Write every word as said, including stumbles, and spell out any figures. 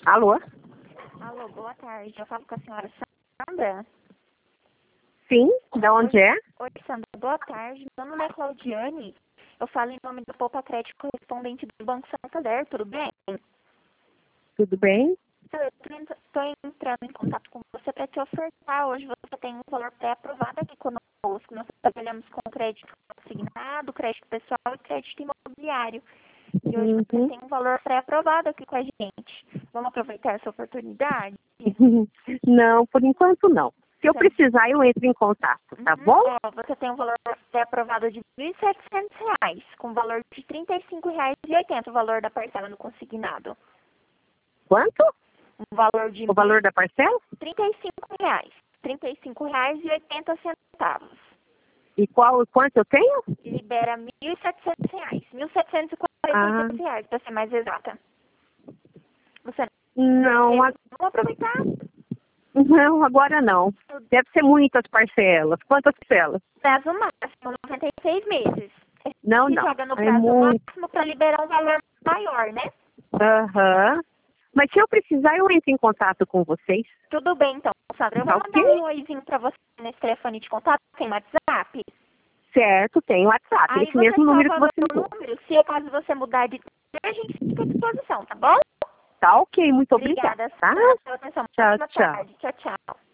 Alô? Alô, boa tarde. Eu falo com a senhora Sandra. Sim, de onde é? Oi, Sandra. Boa tarde. Meu nome é Claudiane. Eu falo em nome do Poupa Crédito correspondente do Banco Santander. Tudo bem? Tudo bem? Eu estou entrando em contato com você para te ofertar. Hoje você tem um valor pré-aprovado aqui conosco. Nós trabalhamos com crédito consignado, crédito pessoal e crédito imobiliário. E hoje você Uhum. tem um valor pré-aprovado aqui com a gente. Vamos aproveitar essa oportunidade? Não, por enquanto não. Se eu Sim. precisar, eu entro em contato, tá Uhum. bom? Ó, você tem um valor pré-aprovado de mil e setecentos reais, com valor de trinta e cinco reais e oitenta centavos o valor da parcela no consignado. Quanto? Um valor de O valor da parcela? trinta e cinco reais. trinta e cinco reais e oitenta centavos. E qual, quanto eu tenho? Libera mil e setecentos reais. mil setecentos e quarenta e Ah, dois reais, para ser mais exata. Você não, a- vamos aproveitar? não, agora não. Deve ser muitas parcelas. Quantas parcelas? Prazo máximo, noventa e seis meses. Não, Se não. joga no É prazo muito. máximo para liberar um valor maior, né? Aham. Mas se eu precisar, eu entro em contato com vocês. Tudo bem, então, Sandra. Eu vou Tá mandar ok? um oizinho para você nesse telefone de contato, tem WhatsApp. Certo, tem o WhatsApp. Aí Esse você mesmo número que salva você meu ligou. número. Se caso você mudar de a gente fica à disposição, tá bom? Tá ok, muito obrigada. Obrigada, Tá? Sandra, pela atenção. Tchau, Ótima tchau. tarde. Tchau, tchau.